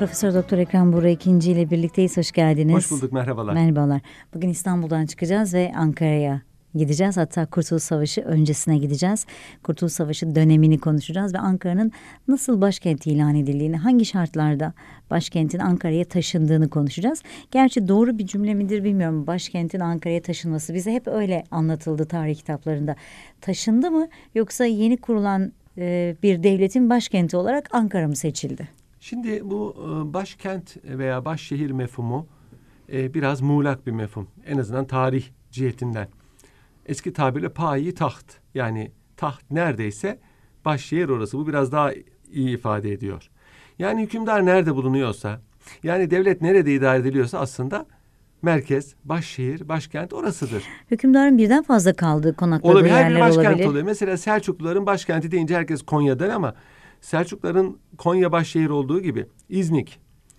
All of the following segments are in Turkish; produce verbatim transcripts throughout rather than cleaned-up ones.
Profesör Doktor Ekrem Buğra ikinci ile birlikteyiz. Hoş geldiniz. Hoş bulduk, merhabalar. Merhabalar. Bugün İstanbul'dan çıkacağız ve Ankara'ya gideceğiz. Hatta Kurtuluş Savaşı öncesine gideceğiz. Kurtuluş Savaşı dönemini konuşacağız ve Ankara'nın nasıl başkent ilan edildiğini, hangi şartlarda başkentin Ankara'ya taşındığını konuşacağız. Gerçi doğru bir cümle midir bilmiyorum. Başkentin Ankara'ya taşınması bize hep öyle anlatıldı tarih kitaplarında. Taşındı mı yoksa yeni kurulan e, bir devletin başkenti olarak Ankara mı seçildi? Şimdi bu başkent veya başşehir mefhumu biraz muğlak bir mefhum. En azından tarih cihetinden. Eski tabirle payi taht. Yani taht neredeyse başşehir orası. Bu biraz daha iyi ifade ediyor. Yani hükümdar nerede bulunuyorsa, yani devlet nerede idare ediliyorsa aslında merkez, başşehir, başkent orasıdır. Hükümdarın birden fazla kaldığı konakladığı olabilir, yerler her bir başkent olabilir. oluyor. Mesela Selçukluların başkenti deyince herkes Konya der ama Selçukluların Konya başşehir olduğu gibi İznik,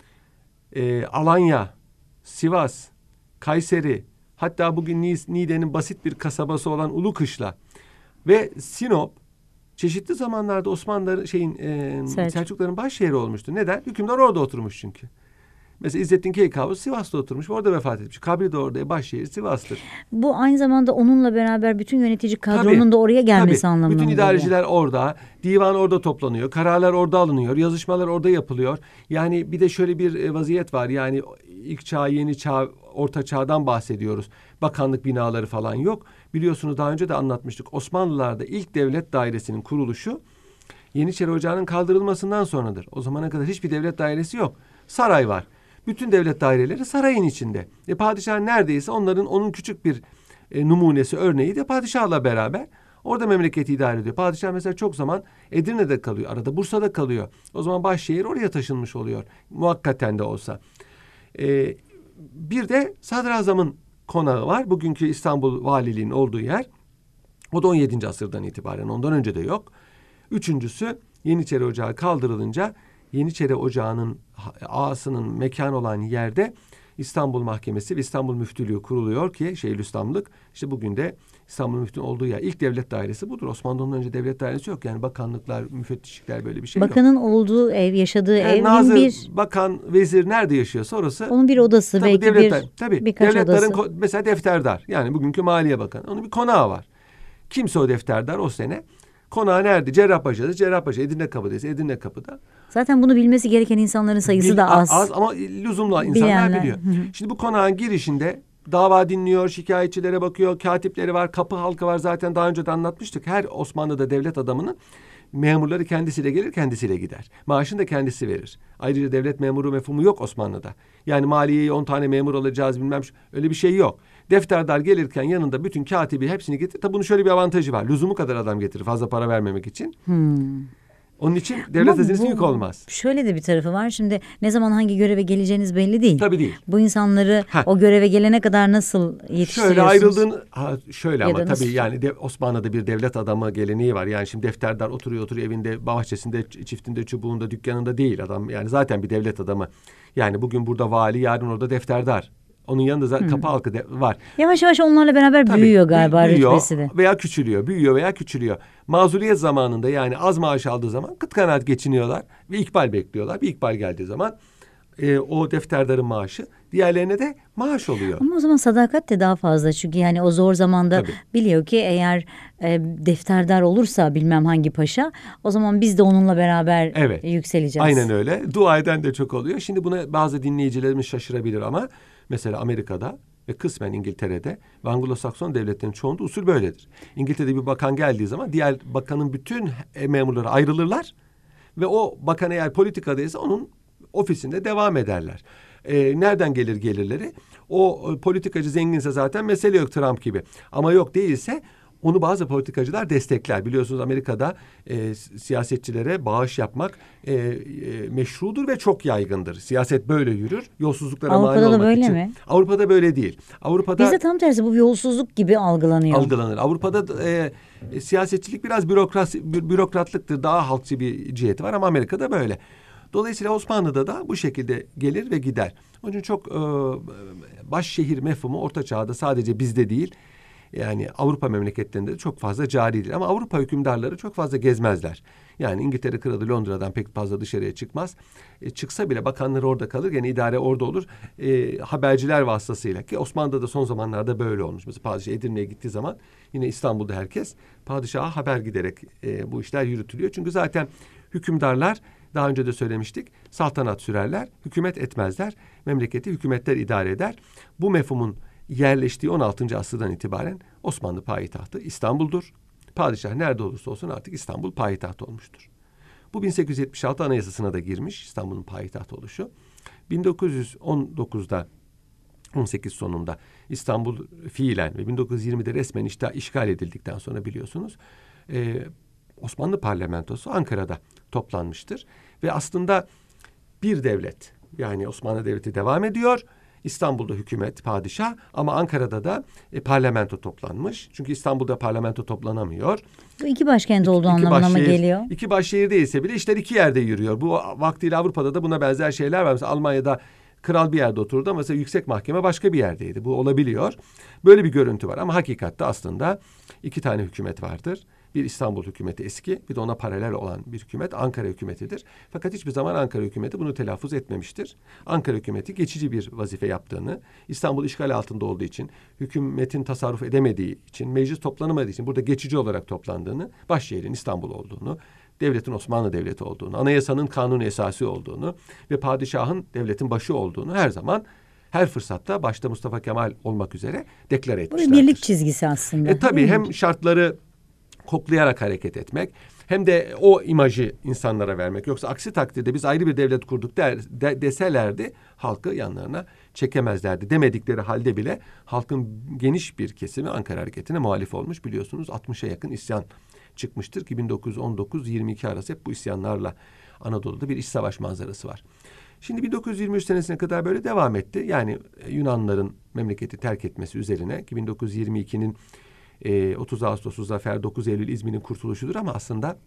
e, Alanya, Sivas, Kayseri, hatta bugün Niğde'nin basit bir kasabası olan Ulukışla ve Sinop çeşitli zamanlarda Osmanlıların şeyin e, Selçuk. Selçukluların başşehri olmuştu. Neden? Hükümdar orada oturmuş çünkü. Mesela İzzettin Keykubat Sivas'ta oturmuş, orada vefat etmiş. Kabri de orada, başşehir Sivas'tır. Bu aynı zamanda onunla beraber bütün yönetici kadronun Tabii, da oraya gelmesi tabii. anlamına Bütün geliyor. idareciler orada, divan orada toplanıyor, kararlar orada alınıyor, yazışmalar orada yapılıyor. Yani bir de şöyle bir vaziyet var. Yani ilk çağ, yeni çağ, orta çağdan bahsediyoruz. Bakanlık binaları falan yok. Biliyorsunuz daha önce de anlatmıştık. Osmanlılar'da ilk devlet dairesinin kuruluşu Yeniçeri Ocağı'nın kaldırılmasından sonradır. O zamana kadar hiçbir devlet dairesi yok. Saray var. Bütün devlet daireleri sarayın içinde. E, padişah neredeyse onların onun küçük bir e, numunesi, örneği de padişahla beraber orada memleketi idare ediyor. Padişah mesela çok zaman Edirne'de kalıyor. Arada Bursa'da kalıyor. O zaman başşehir oraya taşınmış oluyor. Muhakkaten de olsa. E, bir de Sadrazam'ın konağı var. Bugünkü İstanbul Valiliği'nin olduğu yer. O da on yedinci asırdan itibaren. Ondan önce de yok. Üçüncüsü Yeniçeri Ocağı kaldırılınca Yeniçeri Ocağı'nın ağasının mekanı olan yerde İstanbul Mahkemesi ve İstanbul Müftülüğü kuruluyor ki Şeyhülislamlık. İşte bugün de İstanbul Müftülüğü'nün olduğu yer. İlk devlet dairesi budur. Osmanlı'dan önce devlet dairesi yok. Yani bakanlıklar, müfettişlikler böyle bir şey Bakanın yok. Bakanın olduğu ev, yaşadığı Yani ev. nazır, bir... bakan, vezir nerede yaşıyorsa orası. Onun bir odası, tabii belki devletler, bir tabii, birkaç devletlerin odası. mesela defterdar. Yani bugünkü Maliye Bakanı. Onun bir konağı var. Kimse o defterdar o sene. Konağı nerede? Cerrahpaşa'da. Cerrahpaşa, Edirne Kapı'daysa Edirne Kapı'da. Zaten bunu bilmesi gereken insanların sayısı Bil, da az. Az ama lüzumlu insanlar Bilenler. biliyor. Hı hı. Şimdi bu konağın girişinde dava dinliyor, şikayetçilere bakıyor, katipleri var, kapı halkı var. Zaten daha önce de anlatmıştık. Her Osmanlı'da devlet adamının memurları kendisiyle gelir, kendisiyle gider. Maaşını da kendisi verir. Ayrıca devlet memuru mefhumu yok Osmanlı'da. Yani maliyeye on tane memur alacağız bilmem şu. Öyle bir şey yok. Defterdar gelirken yanında bütün katibi hepsini getirir. Tabi bunun şöyle bir avantajı var. Lüzumu kadar adam getirir fazla para vermemek için. Hmm. Onun için devlet hazinesi yük olmaz. Şöyle de bir tarafı var. Şimdi ne zaman hangi göreve geleceğiniz belli değil. Tabii değil. Bu insanları ha. o göreve gelene kadar nasıl yetiştiriyorsunuz? Şöyle ayrıldığın, ha, şöyle ya ama tabii nasıl? Yani de, Osmanlı'da bir devlet adamı geleneği var. Yani şimdi defterdar oturuyor oturuyor evinde, bahçesinde, çiftinde, çubuğunda, dükkanında değil adam. Yani zaten bir devlet adamı. Yani bugün burada vali, yarın orada defterdar. Onun yanında zaten hmm. kapı halkı de var. Yavaş yavaş onlarla beraber Tabii, büyüyor galiba büyüyor rütbesi de. Veya küçülüyor. Büyüyor veya küçülüyor. Mazuriyet zamanında yani az maaş aldığı zaman kıt kanaat geçiniyorlar ve ikbal bekliyorlar. Bir ikbal geldiği zaman e, o defterdarın maaşı diğerlerine de maaş oluyor. Ama o zaman sadakat de daha fazla. Çünkü yani o zor zamanda Tabii. biliyor ki eğer e, defterdar olursa bilmem hangi paşa, o zaman biz de onunla beraber evet. yükseleceğiz. Aynen öyle. Dua eden de çok oluyor. Şimdi buna bazı dinleyicilerimiz şaşırabilir ama mesela Amerika'da ve kısmen İngiltere'de ve Anglo-Sakson devletlerinin çoğunda usul böyledir. İngiltere'de bir bakan geldiği zaman diğer bakanın bütün memurları ayrılırlar ve o bakan eğer politikadaysa onun ofisinde devam ederler. Ee, nereden gelir gelirleri? O politikacı zenginse zaten mesele yok, Trump gibi. Ama yok değilse onu bazı politikacılar destekler. Biliyorsunuz Amerika'da e, siyasetçilere bağış yapmak e, e, meşrudur ve çok yaygındır. Siyaset böyle yürür. Yolsuzluklara mani olmak için. Avrupa'da böyle mi? Avrupa'da böyle değil. Avrupa'da bizde tam tersi, bu yolsuzluk gibi algılanıyor. Algılanır. Avrupa'da e, e, siyasetçilik biraz bürokrasi, bü, bürokratlıktır. Daha halkçı bir ciheti var ama Amerika'da böyle. Dolayısıyla Osmanlı'da da bu şekilde gelir ve gider. Onun için çok e, başşehir mefhumu Orta Çağ'da sadece bizde değil, yani Avrupa memleketlerinde de çok fazla caridir. Ama Avrupa hükümdarları çok fazla gezmezler. Yani İngiltere Kralı Londra'dan pek fazla dışarıya çıkmaz. E, çıksa bile bakanları orada kalır. Yani idare orada olur. E, haberciler vasıtasıyla, ki Osmanlı'da da son zamanlarda böyle olmuş. Mesela padişah Edirne'ye gittiği zaman yine İstanbul'da herkes padişaha haber giderek e, bu işler yürütülüyor. Çünkü zaten hükümdarlar, daha önce de söylemiştik, saltanat sürerler, hükümet etmezler. Memleketi hükümetler idare eder. Bu mefhumun yerleştiği on altıncı asırdan itibaren Osmanlı payitahtı İstanbul'dur. Padişah nerede olursa olsun artık İstanbul payitaht olmuştur. Bu bin sekiz yüz yetmiş altı Anayasası'na da girmiş İstanbul'un payitaht oluşu. bin dokuz yüz on dokuzda on sekiz sonunda İstanbul fiilen ve bin dokuz yüz yirmide resmen işte işgal edildikten sonra biliyorsunuz e, Osmanlı parlamentosu Ankara'da toplanmıştır. Ve aslında bir devlet, yani Osmanlı Devleti devam ediyor. İstanbul'da hükümet, padişah, ama Ankara'da da e, parlamento toplanmış. Çünkü İstanbul'da parlamento toplanamıyor. Bu iki başkent olduğu İki anlamına mı başşehir- geliyor? İki başşehir değilse bile işler iki yerde yürüyor. Bu vaktiyle Avrupa'da da buna benzer şeyler var. Mesela Almanya'da kral bir yerde oturdu ama mesela yüksek mahkeme başka bir yerdeydi. Bu olabiliyor. Böyle bir görüntü var ama hakikatte aslında iki tane hükümet vardır. Bir İstanbul hükümeti eski, bir de ona paralel olan bir hükümet Ankara hükümetidir. Fakat hiçbir zaman Ankara hükümeti bunu telaffuz etmemiştir. Ankara hükümeti geçici bir vazife yaptığını, İstanbul işgal altında olduğu için, hükümetin tasarruf edemediği için, meclis toplanamadığı için burada geçici olarak toplandığını, başşehrin İstanbul olduğunu, devletin Osmanlı Devleti olduğunu, anayasanın kanun esası olduğunu ve padişahın devletin başı olduğunu her zaman, her fırsatta, başta Mustafa Kemal olmak üzere deklar Bu etmişlerdir. bir birlik çizgisi aslında. E tabii hem şartları koklayarak hareket etmek, hem de o imajı insanlara vermek. Yoksa aksi takdirde biz ayrı bir devlet kurduk der, de, deselerdi halkı yanlarına çekemezlerdi. Demedikleri halde bile halkın geniş bir kesimi Ankara Hareketi'ne muhalif olmuş. Biliyorsunuz altmışa yakın isyan çıkmıştır ki bin dokuz yüz on dokuz yirmi iki arası hep bu isyanlarla Anadolu'da bir iç savaş manzarası var. Şimdi bin dokuz yüz yirmi üç senesine kadar böyle devam etti. Yani Yunanların memleketi terk etmesi üzerine, ki bin dokuz yüz yirmi ikinin e, otuz Ağustos'u zafer, dokuz Eylül İzmir'in kurtuluşudur ama aslında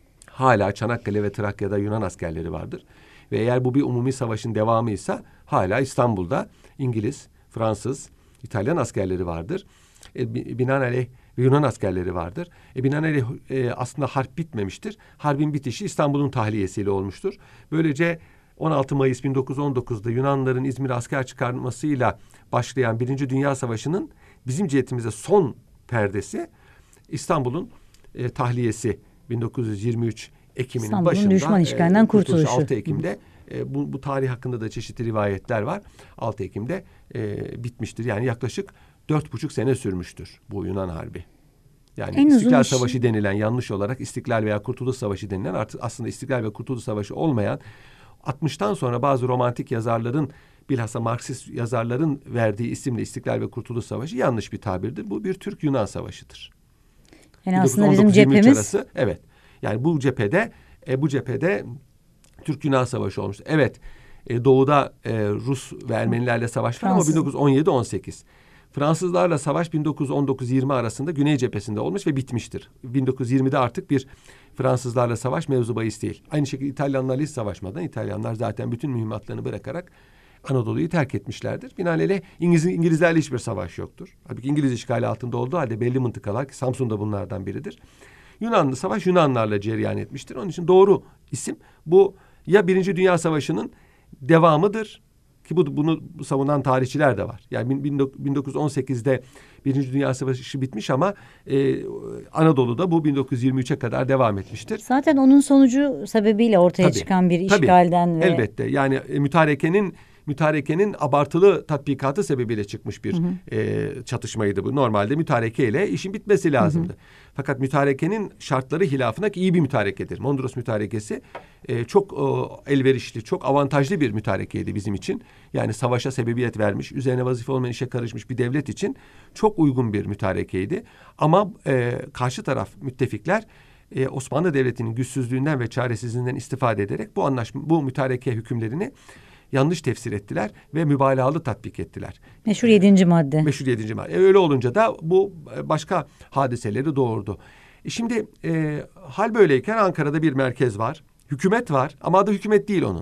hala Çanakkale ve Trakya'da Yunan askerleri vardır. Ve eğer bu bir umumi savaşın devamıysa hala İstanbul'da İngiliz, Fransız, İtalyan askerleri vardır. E, binaenaleyh Yunan askerleri vardır. E, binaenaleyh e, aslında harp bitmemiştir. Harbin bitişi İstanbul'un tahliyesiyle olmuştur. Böylece on altı Mayıs bin dokuz yüz on dokuzda Yunanların İzmir'e asker çıkarmasıyla başlayan Birinci Dünya Savaşı'nın bizim cihetimize son perdesi İstanbul'un e, tahliyesi bin dokuz yüz yirmi üç Ekim'in İstanbul'un başında. düşman işgalinden e, kurtuluşu. altı Ekim'de e, bu, bu tarih hakkında da çeşitli rivayetler var. altı Ekim'de e, bitmiştir. Yani yaklaşık dört buçuk sene sürmüştür bu Yunan Harbi. Yani En İstiklal uzun Savaşı denilen, yanlış olarak İstiklal veya Kurtuluş Savaşı denilen, artık aslında İstiklal ve Kurtuluş Savaşı olmayan, altmıştan sonra bazı romantik yazarların, bilhassa Marksist yazarların verdiği isimle İstiklal ve Kurtuluş Savaşı yanlış bir tabirdir. Bu bir Türk-Yunan savaşıdır. Yani aslında bizim bin dokuz yüz on dokuz yirmi üç cephemiz arası, evet. Yani bu cephede e, bu cephede Türk-Yunan Savaşı olmuştu. Evet, e, doğuda e, Rus ve Ermenilerle savaş var ama Fransız. bin dokuz yüz on yedi on sekiz. Fransızlarla savaş bin dokuz yüz on dokuz yirmi arasında Güney cephesinde olmuş ve bitmiştir. bin dokuz yüz yirmide artık bir Fransızlarla savaş mevzu bahis değil. Aynı şekilde İtalyanlarla hiç savaşmadan, İtalyanlar zaten bütün mühimmatlarını bırakarak Anadolu'yu terk etmişlerdir. Binaenaleyh İngiliz, İngilizlerle hiçbir savaş yoktur. Halbuki İngiliz işgali altında olduğu halde belli mıntıkalar, ki Samsun da bunlardan biridir. Yunanlı savaş Yunanlarla cereyan etmiştir. Onun için doğru isim bu, ya Birinci Dünya Savaşı'nın devamıdır, ki bu, bunu savunan tarihçiler de var. Yani bin dokuz yüz on sekizde Birinci Dünya Savaşı bitmiş ama e, Anadolu'da bu bin dokuz yüz yirmi üçe kadar devam etmiştir. zaten onun sonucu sebebiyle ortaya Tabii, çıkan bir tabii, işgalden ve elbette. Yani e, mütarekenin mütarekenin abartılı tatbikatı sebebiyle çıkmış bir hı hı. E, çatışmaydı bu. Normalde mütarekeyle işin bitmesi lazımdı. Hı hı. Fakat mütarekenin şartları hilafına, ki iyi bir mütarekedir. Mondros mütarekesi e, çok e, elverişli, çok avantajlı bir mütarekeydi bizim için. Yani savaşa sebebiyet vermiş, üzerine vazife olmayan işe karışmış bir devlet için çok uygun bir mütarekeydi. Ama e, karşı taraf müttefikler e, Osmanlı Devleti'nin güçsüzlüğünden ve çaresizliğinden istifade ederek bu anlaşma, bu mütareke hükümlerini yanlış tefsir ettiler ve mübalağalı tatbik ettiler. Meşhur yedinci madde. Meşhur yedinci madde. E, öyle olunca da bu başka hadiseleri doğurdu. E şimdi e, hal böyleyken Ankara'da bir merkez var. Hükümet var ama adı hükümet değil onun.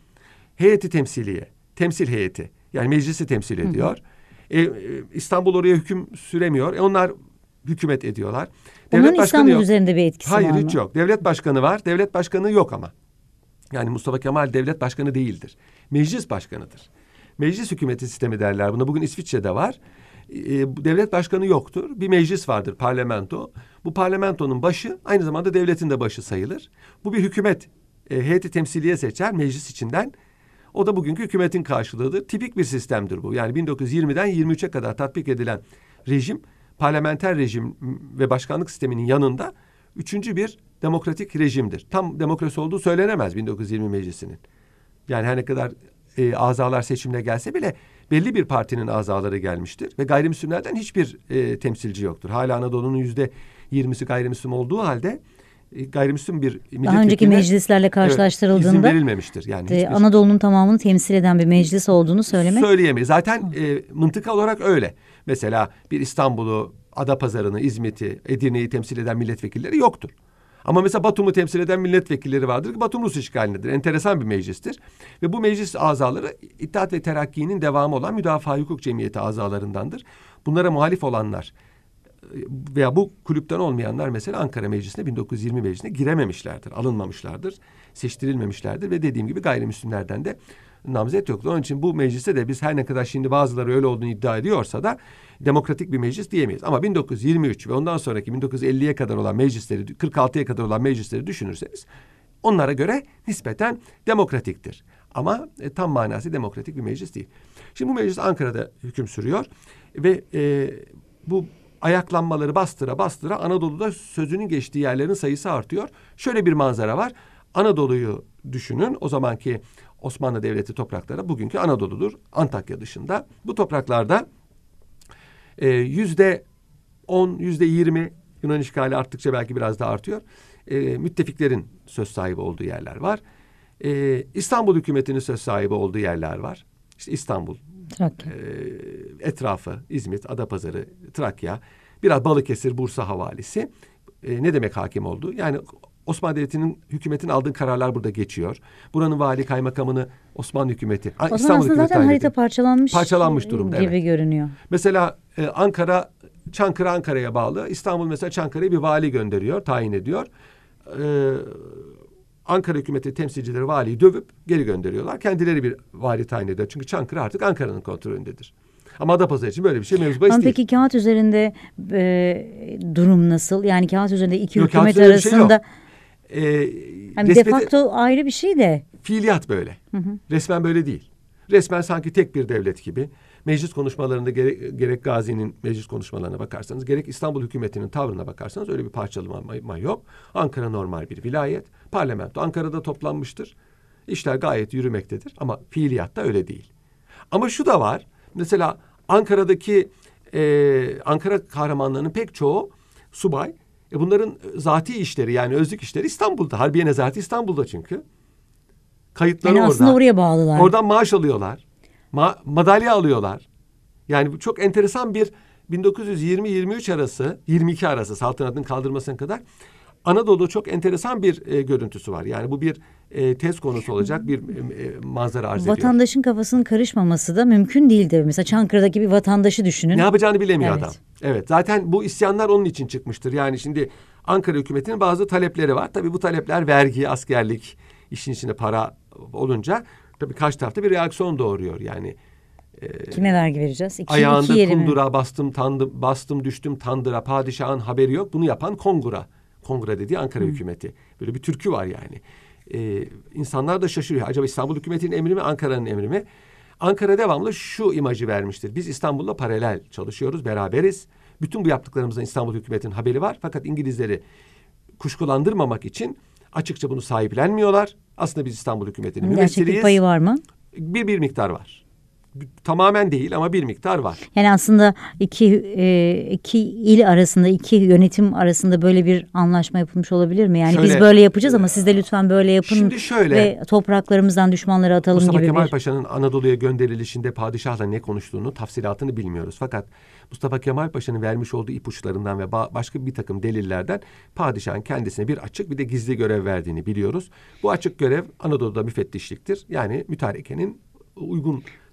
Heyeti temsiliye, temsil heyeti. Yani meclisi temsil ediyor. Hı hı. E, İstanbul oraya hüküm süremiyor. E, onlar hükümet ediyorlar. Onun Devlet başkanı İstanbul yok. üzerinde bir etkisi Hayır, var mı? hiç yok. Devlet başkanı var. Devlet başkanı yok ama. Yani Mustafa Kemal devlet başkanı değildir. Meclis başkanıdır. Meclis hükümeti sistemi derler buna. Bugün İsviçre'de var. Ee, devlet başkanı yoktur. Bir meclis vardır, parlamento. Bu parlamentonun başı aynı zamanda devletin de başı sayılır. Bu bir hükümet. E, heyeti temsiliye seçer meclis içinden. O da bugünkü hükümetin karşılığıdır. Tipik bir sistemdir bu. Yani bin dokuz yüz yirmiden yirmi üçe kadar tatbik edilen rejim, parlamenter rejim ve başkanlık sisteminin yanında üçüncü bir demokratik rejimdir. Tam demokrasi olduğu söylenemez bin dokuz yüz yirmi meclisinin. Yani her ne kadar e, azalar seçimle gelse bile belli bir partinin azaları gelmiştir. Ve gayrimüslimlerden hiçbir e, temsilci yoktur. Hala Anadolu'nun yüzde yirmisi gayrimüslim olduğu halde e, gayrimüslim bir milletvekiline Daha önceki meclislerle karşılaştırıldığında evet, izin verilmemiştir. Yani e, hiçbir, Anadolu'nun tamamını temsil eden bir meclis olduğunu söylemek. söyleyemeyiz. Zaten e, mıntıka olarak öyle. Mesela bir İstanbul'u, Adapazarı'nı, İzmit'i, Edirne'yi temsil eden milletvekilleri yoktur. Ama mesela Batum'u temsil eden milletvekilleri vardır ki Batum Rus işgalindedir. Enteresan bir meclistir. Ve bu meclis azaları İttihat ve Terakki'nin devamı olan Müdafaa Hukuk Cemiyeti azalarındandır. Bunlara muhalif olanlar veya bu kulüpten olmayanlar mesela Ankara Meclisi'ne bin dokuz yüz yirmi meclisine girememişlerdir, alınmamışlardır, seçtirilmemişlerdir ve dediğim gibi gayrimüslimlerden de namzet yoktu. Onun için bu mecliste de biz her ne kadar şimdi bazıları öyle olduğunu iddia ediyorsa da demokratik bir meclis diyemeyiz. Ama bin dokuz yüz yirmi üç ve ondan sonraki bin dokuz yüz elliye kadar olan meclisleri, kırk altıya kadar olan meclisleri düşünürseniz onlara göre nispeten demokratiktir. Ama e, tam manası demokratik bir meclis değil. Şimdi bu meclis Ankara'da hüküm sürüyor ve e, bu ayaklanmaları bastıra bastıra Anadolu'da sözünün geçtiği yerlerin sayısı artıyor. Şöyle bir manzara var. Anadolu'yu düşünün. O zamanki Osmanlı Devleti toprakları bugünkü Anadolu'dur. Antakya dışında. Bu topraklarda e, yüzde on, yüzde yirmi Yunan işgali arttıkça belki biraz da artıyor. E, müttefiklerin söz sahibi olduğu yerler var. E, İstanbul hükümetinin söz sahibi olduğu yerler var. İşte İstanbul, Trakya. e, etrafı, İzmit, Adapazarı, Trakya, biraz Balıkesir, Bursa havalisi. E, ne demek hakim oldu? Yani Osmanlı Devleti'nin hükümetin aldığı kararlar burada geçiyor. Buranın vali kaymakamını Osmanlı hükümeti, O zaman İstanbul aslında hükümeti zaten harita ediyor. parçalanmış, Parçalanmış durumda, gibi evet. görünüyor. Mesela e, Ankara, Çankırı Ankara'ya bağlı. İstanbul mesela Çankırı'ya bir vali gönderiyor, tayin ediyor. E, Ankara hükümeti temsilcileri valiyi dövüp geri gönderiyorlar. Kendileri bir vali tayin ediyor. Çünkü Çankırı artık Ankara'nın kontrolündedir. Ama Adapazarı için böyle bir şey mevzu bahis Ama değil. peki kağıt üzerinde e, durum nasıl? Yani kağıt üzerinde iki Yok, hükümet kağıt üzerinde bir şey yok. arasında Ee, hani de resmeti- facto ayrı bir şey de. Fiiliyat böyle. Hı hı. Resmen böyle değil. Resmen sanki tek bir devlet gibi. Meclis konuşmalarında gerek, gerek Gazi'nin meclis konuşmalarına bakarsanız, gerek İstanbul hükümetinin tavrına bakarsanız öyle bir parçalama yok. Ankara normal bir vilayet. Parlamento Ankara'da toplanmıştır. İşler gayet yürümektedir. Ama fiiliyatta öyle değil. Ama şu da var. Mesela Ankara'daki e, Ankara kahramanlarının pek çoğu subay. E bunların zati işleri, yani özlük işleri İstanbul'da. Harbiye nezareti İstanbul'da çünkü. Kayıtları Yani orada. aslında oraya bağlılar. Oradan maaş alıyorlar. Ma- madalya alıyorlar. Yani bu çok enteresan bir bin dokuz yüz yirmi yirmi üç arası, yirmi iki arası saltanatın kaldırmasına kadar Anadolu'da çok enteresan bir e, görüntüsü var. Yani bu bir e, tez konusu olacak bir e, e, manzara arz ediyor. Vatandaşın kafasının karışmaması da mümkün değildir. Mesela Çankırı'daki bir vatandaşı düşünün. Ne yapacağını bilemiyor Evet. adam. Evet, zaten bu isyanlar onun için çıkmıştır. Yani şimdi Ankara hükümetinin bazı talepleri var. Tabii bu talepler vergi, askerlik, işin içinde para olunca tabii karşı tarafta bir reaksiyon doğuruyor. Yani Kime vergi vereceğiz? İki, ayağında iki yeri mi? kundura bastım, tandı, bastım düştüm tandıra, padişahın haberi yok. Bunu yapan kongura. Kongura dediği Ankara hükümeti. Böyle bir türkü var yani. Ee, insanlar da şaşırıyor. Acaba İstanbul hükümetinin emri mi, Ankara'nın emri mi? Ankara devamlı şu imajı vermiştir. Biz İstanbul'la paralel çalışıyoruz, beraberiz. Bütün bu yaptıklarımızdan İstanbul hükümetinin haberi var. Fakat İngilizleri kuşkulandırmamak için açıkça bunu sahiplenmiyorlar. Aslında biz İstanbul hükümetinin Gerçeklik mümessiliyiz. payı var mı? Bir, bir miktar var. Tamamen değil ama bir miktar var. Yani aslında iki e, iki il arasında, iki yönetim arasında böyle bir anlaşma yapılmış olabilir mi? Yani Şöyle, biz böyle yapacağız ama siz de lütfen böyle yapın Şimdi şöyle, ve topraklarımızdan düşmanları atalım Mustafa gibi Kemal bir... Paşa'nın Anadolu'ya gönderilişinde padişahla ne konuştuğunu, tafsilatını bilmiyoruz. Fakat Mustafa Kemal Paşa'nın vermiş olduğu ipuçlarından ve ba- başka bir takım delillerden padişahın kendisine bir açık bir de gizli görev verdiğini biliyoruz. Bu açık görev Anadolu'da müfettişliktir. Yani mütarekenin uygun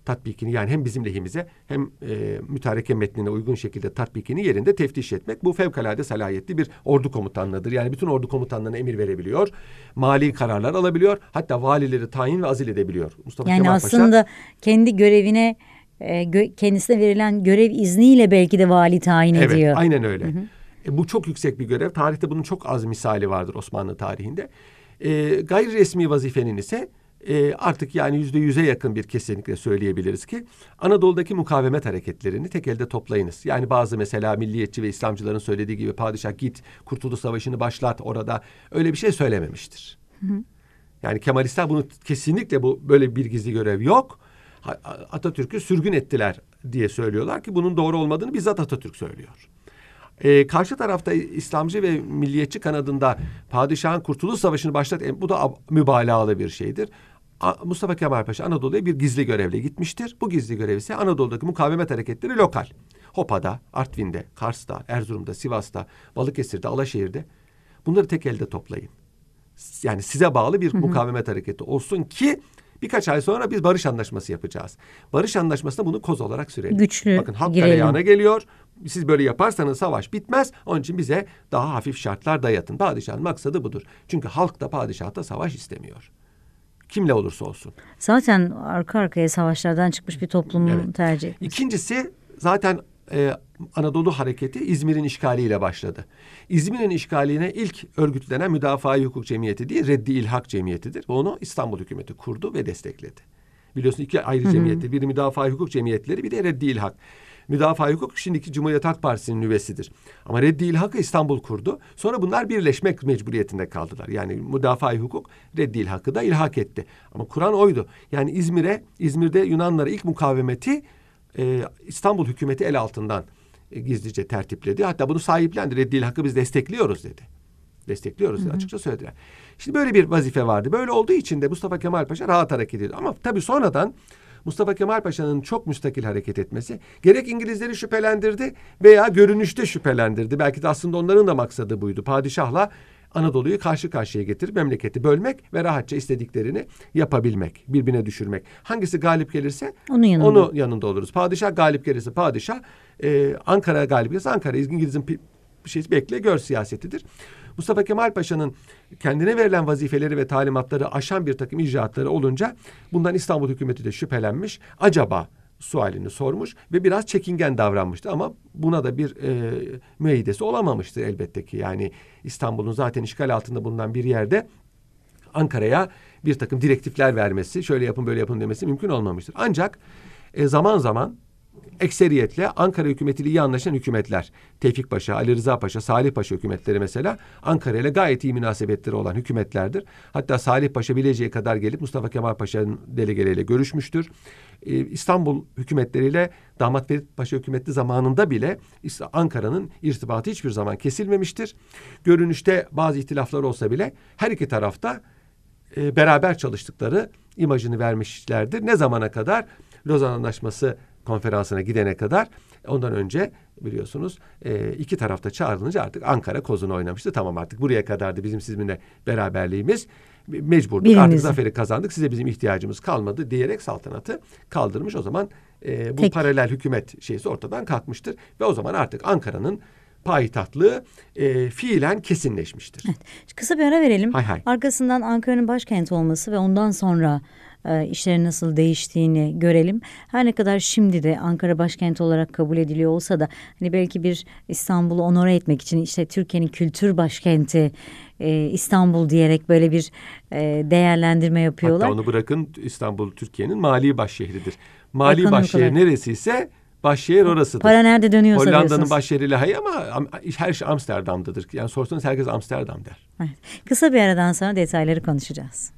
tatbikini, yani hem bizim lehimize hem e, mütareke metnine uygun şekilde tatbikini yerinde teftiş etmek. Bu fevkalade salahiyetli bir ordu komutanlığıdır. Yani bütün ordu komutanlarına emir verebiliyor. Mali kararlar alabiliyor. Hatta valileri tayin ve azil edebiliyor. Mustafa Yani Kemal aslında Paşa, kendi görevine e, gö- kendisine verilen görev izniyle belki de vali tayin evet, ediyor. aynen öyle. Hı hı. E, bu çok yüksek bir görev. Tarihte bunun çok az misali vardır Osmanlı tarihinde. E, gayri resmi vazifenin ise e, artık yani yüzde yüze yakın bir kesinlikle söyleyebiliriz ki Anadolu'daki mukavemet hareketlerini tek elde toplayınız. Yani bazı mesela milliyetçi ve İslamcıların söylediği gibi padişah git Kurtuluş Savaşı'nı başlat orada, öyle bir şey söylememiştir. Hı hı. Yani Kemalistler bunu kesinlikle, bu böyle bir gizli görev yok. Atatürk'ü sürgün ettiler diye söylüyorlar ki bunun doğru olmadığını bizzat Atatürk söylüyor. Ee, karşı tarafta İslamcı ve milliyetçi kanadında padişahın Kurtuluş Savaşı'nı başlat, bu da mübalağalı bir şeydir. A, Mustafa Kemal Paşa Anadolu'ya bir gizli görevle gitmiştir. Bu gizli görev ise Anadolu'daki mukavemet hareketleri lokal. Hopa'da, Artvin'de, Kars'ta, Erzurum'da, Sivas'ta, Balıkesir'de, Alaşehir'de, bunları tek elde toplayın. Yani size bağlı bir hı hı. mukavemet hareketi olsun ki birkaç ay sonra biz barış anlaşması yapacağız. Barış anlaşmasında bunu koz olarak sürelim. Güçlü Bakın halk girelim. galeyana geliyor. Siz böyle yaparsanız savaş bitmez. Onun için bize daha hafif şartlar dayatın. Padişahın maksadı budur. Çünkü halk da padişah da savaş istemiyor. Kimle olursa olsun. Zaten arka arkaya savaşlardan çıkmış bir toplumun evet. tercih etmesi. İkincisi zaten e, Anadolu hareketi İzmir'in işgaliyle başladı. İzmir'in işgaline ilk örgütlenen Müdafaa-i Hukuk Cemiyeti diye Reddi İlhak Cemiyeti'dir. Onu İstanbul hükümeti kurdu ve destekledi. Biliyorsun iki ayrı hı hı. cemiyettir. Biri Müdafaa-i Hukuk Cemiyetleri, bir de Reddi İlhak. Müdafaa-i Hukuk şimdiki Cumhuriyet Halk Partisi'nin nüvesidir. Ama Reddi İlhak'ı İstanbul kurdu. Sonra bunlar birleşmek mecburiyetinde kaldılar. Yani Müdafaa-i Hukuk Reddi İlhak'ı da ilhak etti. Ama Kur'an oydu. Yani İzmir'e, İzmir'de Yunanlara ilk mukavemeti e, İstanbul hükümeti el altından e, gizlice tertipledi. Hatta bunu sahiplendi. Reddi İlhak'ı biz destekliyoruz dedi. Destekliyoruz dedi. Açıkça söylediler. Şimdi böyle bir vazife vardı. Böyle olduğu için de Mustafa Kemal Paşa rahat hareket ediyordu. Ama tabii sonradan Mustafa Kemal Paşa'nın çok müstakil hareket etmesi gerek İngilizleri şüphelendirdi veya görünüşte şüphelendirdi. Belki de aslında onların da maksadı buydu. Padişahla Anadolu'yu karşı karşıya getirip memleketi bölmek ve rahatça istediklerini yapabilmek, birbirine düşürmek. Hangisi galip gelirse onun yanında, onun yanında oluruz. Padişah galip gelirse padişah, e, Ankara galip gelirse Ankara. İngiliz'in bir şey bekle gör siyasetidir. Mustafa Kemal Paşa'nın kendine verilen vazifeleri ve talimatları aşan bir takım icraatları olunca bundan İstanbul hükümeti de şüphelenmiş. Acaba sualini sormuş ve biraz çekingen davranmıştı ama buna da bir e, müeyyidesi olamamıştır elbette ki. Yani İstanbul'un zaten işgal altında bulunan bir yerde Ankara'ya bir takım direktifler vermesi, şöyle yapın böyle yapın demesi mümkün olmamıştır. Ancak e, zaman zaman ekseriyetle Ankara hükümetiyle iyi anlaşan hükümetler, Tevfik Paşa, Ali Rıza Paşa, Salih Paşa hükümetleri mesela Ankara ile gayet iyi münasebetleri olan hükümetlerdir. Hatta Salih Paşa Bilecik'e kadar gelip Mustafa Kemal Paşa'nın delegeleriyle görüşmüştür. Ee, İstanbul hükümetleriyle Damat Ferit Paşa hükümeti zamanında bile Ankara'nın irtibatı hiçbir zaman kesilmemiştir. Görünüşte bazı ihtilaflar olsa bile her iki tarafta e, beraber çalıştıkları imajını vermişlerdir. Ne zamana kadar? Lozan Anlaşması konferansına gidene kadar. Ondan önce biliyorsunuz e, iki tarafta çağrılınca artık Ankara kozunu oynamıştı. Tamam, artık buraya kadardı bizim sizinle beraberliğimiz. Mecburduk. Birimiz. Artık zaferi kazandık. Size bizim ihtiyacımız kalmadı diyerek saltanatı kaldırmış. O zaman e, bu Tek. paralel hükümet şeysi ortadan kalkmıştır. Ve o zaman artık Ankara'nın payitahtlığı e, fiilen kesinleşmiştir. Evet. Kısa bir ara verelim. Hay hay. Arkasından Ankara'nın başkent olması ve ondan sonra e, işlerin nasıl değiştiğini görelim. Her ne kadar şimdi de Ankara başkent olarak kabul ediliyor olsa da hani belki bir İstanbul'u onore etmek için işte Türkiye'nin kültür başkenti e, İstanbul diyerek böyle bir e, değerlendirme yapıyorlar. Hatta onu bırakın, İstanbul Türkiye'nin mali başşehridir. Mali Ekonomik başşehir olarak neresiyse başşehir orasıdır. Para nerede dönüyorsa Hollanda'nın diyorsunuz. başşehri Lahey ama her şey Amsterdam'dadır. Yani sorsanız herkes Amsterdam der. Evet. Kısa bir aradan sonra detayları konuşacağız.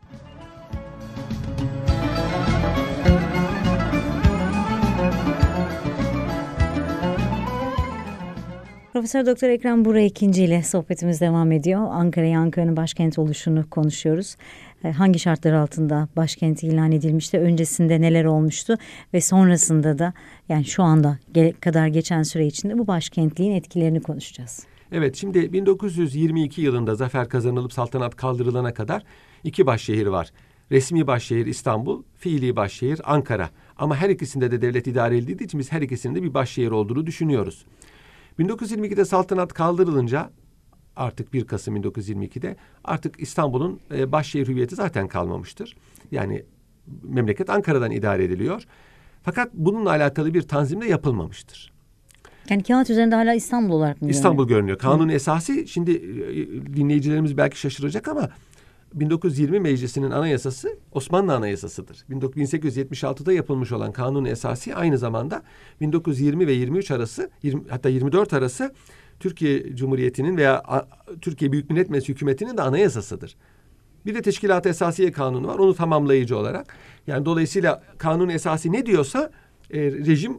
Profesör Doktor Ekrem Buğra ikinci ile sohbetimiz devam ediyor. Ankara'ya, Ankara'nın başkent oluşunu konuşuyoruz. Hangi şartlar altında başkenti ilan edilmişti? Öncesinde neler olmuştu? Ve sonrasında da yani şu anda kadar geçen süre içinde bu başkentliğin etkilerini konuşacağız. Evet, şimdi bin dokuz yüz yirmi iki yılında zafer kazanılıp saltanat kaldırılana kadar iki başşehir var. Resmi başşehir İstanbul, fiili başşehir Ankara. Ama her ikisinde de devlet idare edildiği için biz her ikisinin de bir başşehir olduğunu düşünüyoruz. bin dokuz yüz yirmi ikide saltanat kaldırılınca artık bir Kasım bin dokuz yüz yirmi ikide artık İstanbul'un e, başşehir hüviyeti zaten kalmamıştır. Yani memleket Ankara'dan idare ediliyor. Fakat bununla alakalı bir tanzim de yapılmamıştır. Yani kağıt üzerinde hala İstanbul olarak mı İstanbul görünüyor? görünüyor. Kanun esası, şimdi e, dinleyicilerimiz belki şaşıracak ama bin dokuz yüz yirmi Meclisi'nin anayasası Osmanlı Anayasası'dır. bin sekiz yüz yetmiş altıda yapılmış olan kanun esası aynı zamanda bin dokuz yüz yirmi ve yirmi üç arası, yirmi, hatta yirmi dört arası Türkiye Cumhuriyeti'nin veya a, Türkiye Büyük Millet Meclisi hükümetinin de anayasasıdır. Bir de Teşkilat-ı Esasiye Kanunu var, onu tamamlayıcı olarak. Yani dolayısıyla kanun esası ne diyorsa e, rejim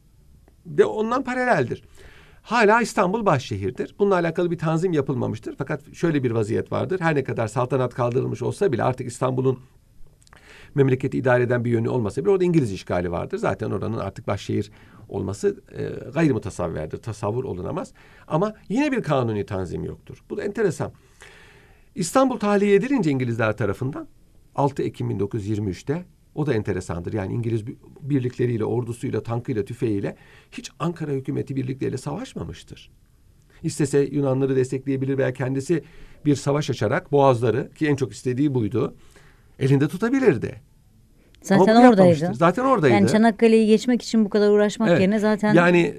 de ondan paraleldir. Hala İstanbul başşehirdir. Bununla alakalı bir tanzim yapılmamıştır. Fakat şöyle bir vaziyet vardır. Her ne kadar saltanat kaldırılmış olsa bile artık İstanbul'un memleketi idare eden bir yönü olmasa bile orada İngiliz işgali vardır. Zaten oranın artık başşehir olması e, gayri mutasavverdir. Tasavvur olunamaz. Ama yine bir kanuni tanzim yoktur. Bu da enteresan. İstanbul tahliye edilince İngilizler tarafından altı Ekim bin dokuz yüz yirmi üçte, o da enteresandır. Yani İngiliz birlikleriyle, ordusuyla, tankıyla, tüfeğiyle hiç Ankara hükümeti birlikleriyle savaşmamıştır. İstese Yunanları destekleyebilir veya kendisi bir savaş açarak Boğazları, ki en çok istediği buydu, elinde tutabilirdi. Zaten oradaydı. Zaten oradaydı. Yani Çanakkale'yi geçmek için bu kadar uğraşmak evet. yerine zaten... Yani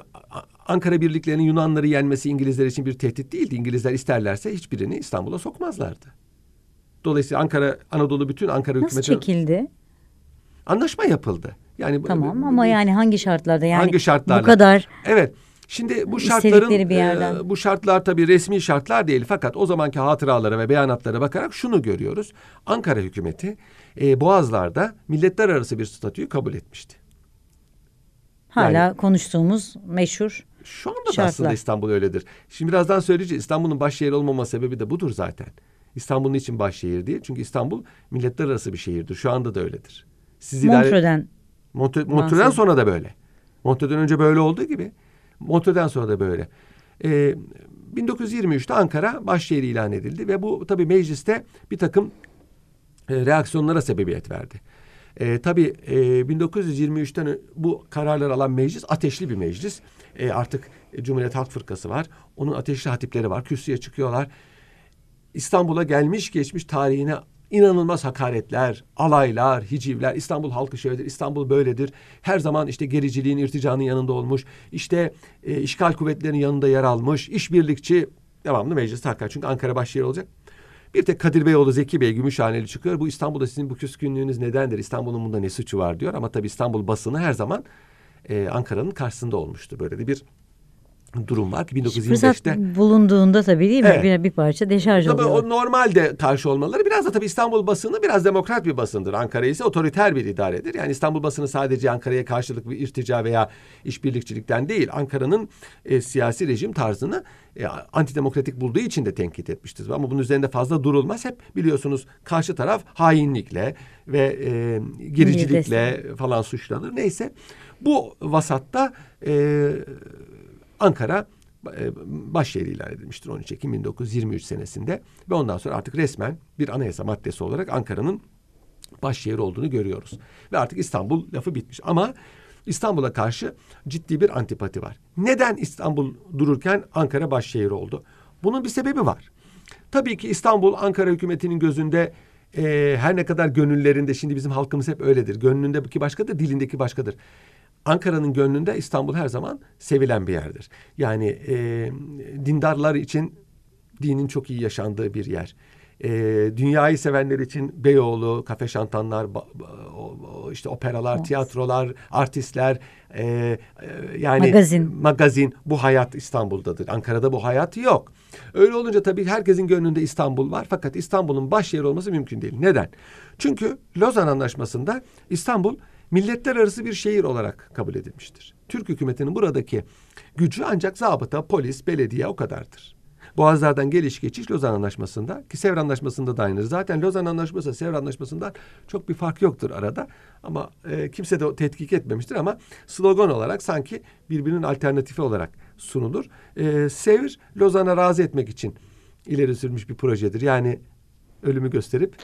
Ankara birliklerinin Yunanları yenmesi İngilizler için bir tehdit değildi. İngilizler isterlerse hiçbirini İstanbul'a sokmazlardı. Dolayısıyla Ankara, Anadolu bütün Ankara Nasıl hükümeti... çekildi? Anlaşma yapıldı. Yani tamam ama yani hangi şartlarda? Yani hangi şartlarla? Bu kadar. Evet. Şimdi bu şartların bir yerden. e, bu şartlar tabii resmi şartlar değil, fakat o zamanki hatıralara ve beyanatlara bakarak şunu görüyoruz. Ankara hükümeti e, Boğazlar'da milletler arası bir statüyü kabul etmişti. Hala yani, konuştuğumuz meşhur şu anda şartlar. da aslında İstanbul öyledir. Şimdi birazdan söyleyeceğiz. İstanbul'un başşehir olmama sebebi de budur zaten. İstanbul'un için başşehir değil. Çünkü İstanbul milletler arası bir şehirdir. Şu anda da öyledir. Siz Montreux'den. Montre, Montreux'den sonra da böyle. Montreux'den önce böyle olduğu gibi Montreux'den sonra da böyle. Ee, bin dokuz yüz yirmi üçte Ankara başşehir ilan edildi ve bu tabii mecliste bir takım e, reaksiyonlara sebebiyet verdi. E, tabii e, bin dokuz yüz yirmi üçten bu kararları alan meclis ateşli bir meclis. E, artık e, Cumhuriyet Halk Fırkası var. Onun ateşli hatipleri var. Kürsüye çıkıyorlar. İstanbul'a gelmiş geçmiş tarihine İnanılmaz hakaretler, alaylar, hicivler. İstanbul halkı şöyledir, İstanbul böyledir. Her zaman işte gericiliğin, irticanın yanında olmuş. İşte e, işgal kuvvetlerinin yanında yer almış. İşbirlikçi, devamlı meclis takar. Çünkü Ankara başşehir olacak. Bir tek Kadir Beyoğlu Zeki Bey Gümüşhaneli çıkıyor. Bu İstanbul'da sizin bu küskünlüğünüz nedendir? İstanbul'un bunda ne suçu var diyor. Ama tabii İstanbul basını her zaman e, Ankara'nın karşısında olmuştu. Böyle de bir durum var ki bin dokuz yüz yirmi beşte fırsat bulunduğunda tabii değil mi? Evet. Bir, bir parça deşarj tabii oluyor. o normalde karşı olmaları, biraz da tabii İstanbul basını biraz demokrat bir basındır. Ankara ise otoriter bir idaredir. Yani İstanbul basını sadece Ankara'ya karşılık bir irtica veya işbirlikçilikten değil, Ankara'nın e, siyasi rejim tarzını e, antidemokratik bulduğu için de tenkit etmiştir. Ama bunun üzerinde fazla durulmaz. Hep biliyorsunuz karşı taraf hainlikle ve e, gericilikle falan suçlanır. Neyse, bu vasatta e, Ankara başşehir ilan edilmiştir on üç Ekim bin dokuz yüz yirmi üç senesinde ve ondan sonra artık resmen bir anayasa maddesi olarak Ankara'nın başşehir olduğunu görüyoruz. Ve artık İstanbul lafı bitmiş. Ama İstanbul'a karşı ciddi bir antipati var. Neden İstanbul dururken Ankara başşehir oldu? Bunun bir sebebi var. Tabii ki İstanbul Ankara hükümetinin gözünde e, her ne kadar gönüllerinde, şimdi bizim halkımız hep öyledir. Gönlündeki başkadır, dilindeki başkadır. Ankara'nın gönlünde İstanbul her zaman sevilen bir yerdir. Yani e, dindarlar için dinin çok iyi yaşandığı bir yer. E, dünyayı sevenler için Beyoğlu, kafe şantanlar, ba, ba, o, işte operalar, evet. tiyatrolar, artistler, e, e, yani magazin. magazin. Bu hayat İstanbul'dadır. Ankara'da bu hayat yok. Öyle olunca tabii herkesin gönlünde İstanbul var. Fakat İstanbul'un başşehir olması mümkün değil. Neden? Çünkü Lozan Anlaşması'nda İstanbul milletler arası bir şehir olarak kabul edilmiştir. Türk hükümetinin buradaki gücü ancak zabıta, polis, belediye o kadardır. Boğazlardan geliş geçiş Lozan Anlaşması'nda, ki Sevr Anlaşması'nda da aynıdır. Zaten Lozan Anlaşması, Sevr Anlaşması'ndan çok bir fark yoktur arada. Ama e, kimse de tetkik etmemiştir ama slogan olarak sanki birbirinin alternatifi olarak sunulur. E, Sevr, Lozan'a razı etmek için ileri sürmüş bir projedir. Yani ölümü gösterip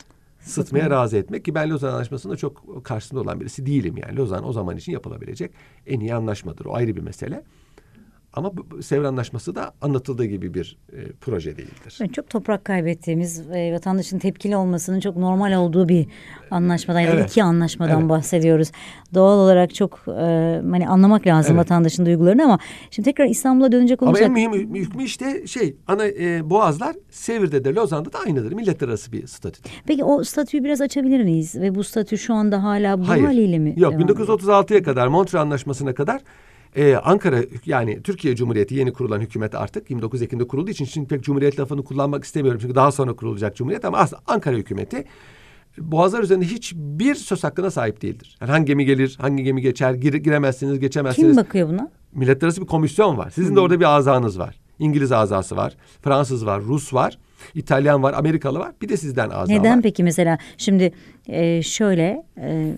Sıtmaya razı etmek ki ben Lozan Anlaşması'nda çok karşısında olan birisi değilim yani. Lozan o zaman için yapılabilecek en iyi anlaşmadır. O ayrı bir mesele. Ama bu Sevr Anlaşması da anlatıldığı gibi bir e, proje değildir. Yani çok toprak kaybettiğimiz ve vatandaşın tepkili olmasının çok normal olduğu bir anlaşmadan ya da Evet. iki anlaşmadan Evet. bahsediyoruz. Doğal olarak çok e, hani anlamak lazım Evet. vatandaşın duygularını ama şimdi tekrar İstanbul'a dönecek Ama olursak. en mühim hükmü işte şey ana e, boğazlar Sevr'de de Lozan'da da aynıdır. Milletler arası bir statüdür. Peki o statüyü biraz açabilir miyiz? Ve bu statü şu anda hala bu Hayır. haliyle mi Yok devam bin dokuz yüz ediyor? otuz altıya kadar Montreux Anlaşması'na kadar e, Ankara yani Türkiye Cumhuriyeti yeni kurulan hükümet artık yirmi dokuz Ekim'de kurulduğu için şimdi pek Cumhuriyet lafını kullanmak istemiyorum. Çünkü daha sonra kurulacak Cumhuriyet ama aslında Ankara hükümeti boğazlar üzerinde hiçbir söz hakkına sahip değildir. Yani hangi gemi gelir, hangi gemi geçer, gir, giremezsiniz, geçemezsiniz. Kim bakıyor buna? Milletler arası bir komisyon var. Sizin hmm. de orada bir azanız var. İngiliz azası var, Fransız var, Rus var, İtalyan var, Amerikalı var. Bir de sizden aza var. Neden peki mesela şimdi e, şöyle e,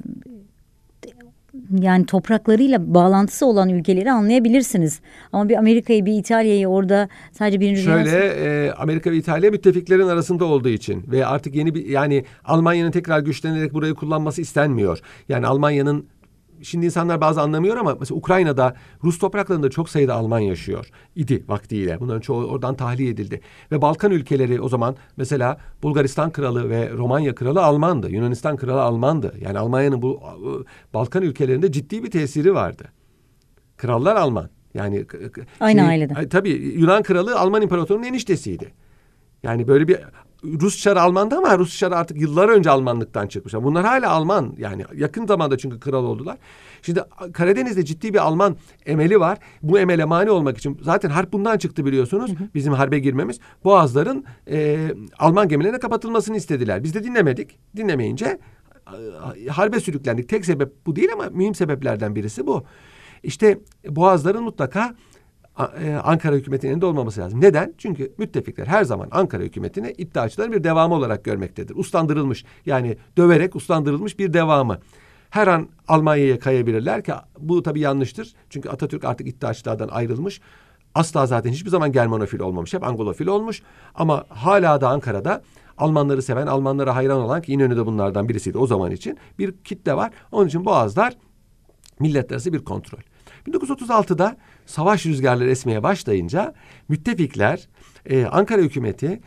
yani topraklarıyla bağlantısı olan ülkeleri anlayabilirsiniz. Ama bir Amerika'yı bir İtalya'yı orada sadece birinci Şöyle Dünya... e, Amerika ve İtalya müttefiklerin arasında olduğu için ve artık yeni bir yani Almanya'nın tekrar güçlenerek burayı kullanması istenmiyor. Yani Almanya'nın şimdi insanlar bazı anlamıyor ama mesela Ukrayna'da Rus topraklarında çok sayıda Alman yaşıyor idi vaktiyle. Bunların çoğu oradan tahliye edildi. Ve Balkan ülkeleri o zaman mesela Bulgaristan kralı ve Romanya kralı Almandı. Yunanistan kralı Almandı. Yani Almanya'nın bu Balkan ülkelerinde ciddi bir tesiri vardı. Krallar Alman. Yani aynı şey, ailede. Tabii Yunan kralı Alman imparatorunun eniştesiydi. Yani böyle bir Rus Çarı Alman'dı ama Rus Çarı artık yıllar önce Almanlıktan çıkmışlar. Bunlar hala Alman yani yakın zamanda çünkü kral oldular. Şimdi Karadeniz'de ciddi bir Alman emeli var. Bu emele mani olmak için zaten harp bundan çıktı biliyorsunuz. Hı hı. Bizim harbe girmemiz. Boğazların e, Alman gemilerine kapatılmasını istediler. Biz de dinlemedik. Dinlemeyince e, harbe sürüklendik. Tek sebep bu değil ama mühim sebeplerden birisi bu. İşte boğazların mutlaka Ankara hükümetinin elinde olmaması lazım. Neden? Çünkü müttefikler her zaman Ankara hükümetine iddiaçıların bir devamı olarak görmektedir. Uslandırılmış yani döverek uslandırılmış bir devamı. Her an Almanya'ya kayabilirler ki bu tabii yanlıştır. Çünkü Atatürk artık iddiaçılardan ayrılmış. Asla zaten hiçbir zaman Germanofil olmamış. Hep Angolofil olmuş. Ama hala da Ankara'da Almanları seven, Almanlara hayran olan ki İnönü de bunlardan birisiydi o zaman için bir kitle var. Onun için Boğazlar milletler arası bir kontrol. bin dokuz yüz otuz altıda savaş rüzgarları esmeye başlayınca müttefikler e, Ankara hükümeti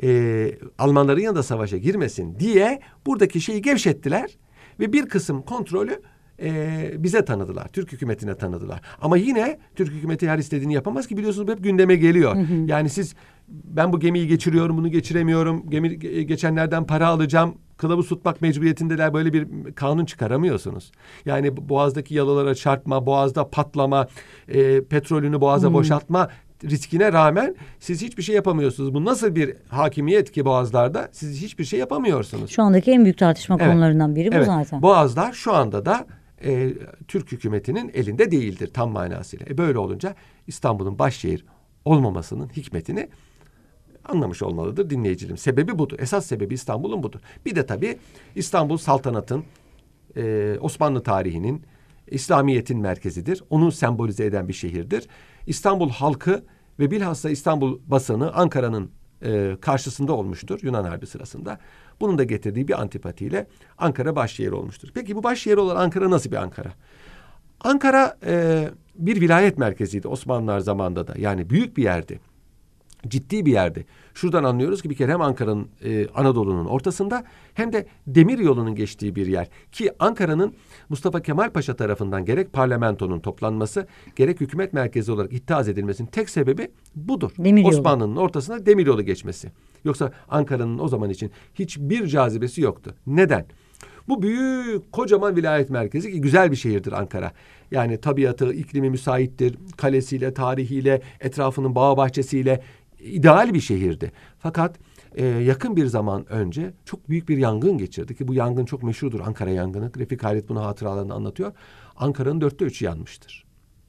e, Almanların yanında savaşa girmesin diye buradaki şeyi gevşettiler ve bir kısım kontrolü e, bize tanıdılar. Türk hükümetine tanıdılar. Ama yine Türk hükümeti her istediğini yapamaz ki biliyorsunuz hep gündeme geliyor. Hı hı. Yani siz ben bu gemiyi geçiriyorum bunu geçiremiyorum. Gemi geçenlerden para alacağım. Kılavuz tutmak mecburiyetindeler böyle bir kanun çıkaramıyorsunuz. Yani boğazdaki yalılara çarpma, boğazda patlama, e, petrolünü boğaza hmm. boşaltma riskine rağmen siz hiçbir şey yapamıyorsunuz. Bu nasıl bir hakimiyet ki boğazlarda? Siz hiçbir şey yapamıyorsunuz. Şu andaki en büyük tartışma evet. konularından biri bu evet. zaten. Boğazlar şu anda da e, Türk hükümetinin elinde değildir tam manasıyla. E, böyle olunca İstanbul'un başşehir olmamasının hikmetini anlamış olmalıdır dinleyicilerim. Sebebi budur. Esas sebebi İstanbul'un budur. Bir de tabii İstanbul saltanatın, e, Osmanlı tarihinin, İslamiyet'in merkezidir. Onu sembolize eden bir şehirdir. İstanbul halkı ve bilhassa İstanbul basını Ankara'nın e, karşısında olmuştur Yunan Harbi sırasında. Bunun da getirdiği bir antipatiyle Ankara başşehir olmuştur. Peki bu başşehir olan Ankara nasıl bir Ankara? Ankara e, bir vilayet merkeziydi Osmanlılar zamanında da. Yani büyük bir yerdi. Ciddi bir yerdi. Şuradan anlıyoruz ki bir kere hem Ankara'nın e, Anadolu'nun ortasında hem de demir yolunun geçtiği bir yer. Ki Ankara'nın Mustafa Kemal Paşa tarafından gerek parlamentonun toplanması gerek hükümet merkezi olarak ittihaz edilmesinin tek sebebi budur. Osmanlı'nın ortasında demir yolu geçmesi. Yoksa Ankara'nın o zaman için hiçbir cazibesi yoktu. Neden? Bu büyük kocaman vilayet merkezi ki güzel bir şehirdir Ankara. Yani tabiatı, iklimi müsaittir. Kalesiyle, tarihiyle, etrafının bağ bahçesiyle ideal bir şehirdi. Fakat e, yakın bir zaman önce çok büyük bir yangın geçirdi ki bu yangın çok meşhurdur Ankara yangını. Refik Halit bunu hatıralarında anlatıyor. Ankara'nın dörtte üçü yanmıştır.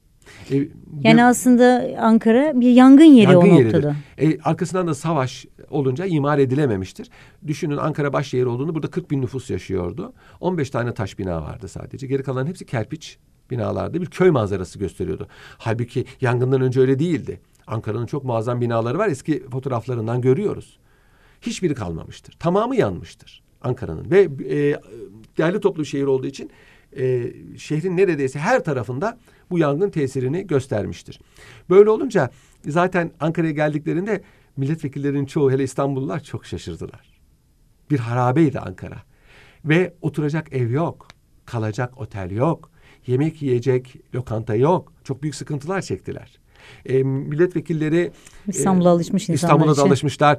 E, yani bir, aslında Ankara bir yangın yeri yangın o noktada. E, arkasından da savaş olunca imar edilememiştir. Düşünün Ankara başşehir olduğunu burada kırk bin nüfus yaşıyordu. on beş tane taş bina vardı sadece. Geri kalan hepsi kerpiç binalardı. Bir köy manzarası gösteriyordu. Halbuki yangından önce öyle değildi. Ankara'nın çok muazzam binaları var. Eski fotoğraflarından görüyoruz. Hiçbiri kalmamıştır. Tamamı yanmıştır. Ankara'nın. Ve e, değerli toplu şehir olduğu için e, şehrin neredeyse her tarafında bu yangın tesirini göstermiştir. Böyle olunca zaten Ankara'ya geldiklerinde milletvekillerinin çoğu, hele İstanbullular, çok şaşırdılar. Bir harabeydi Ankara. Ve oturacak ev yok, kalacak otel yok, yemek yiyecek lokanta yok. Çok büyük sıkıntılar çektiler. E, milletvekilleri İstanbul'a e, alışmış insanlar İstanbul'a da için. alışmışlar.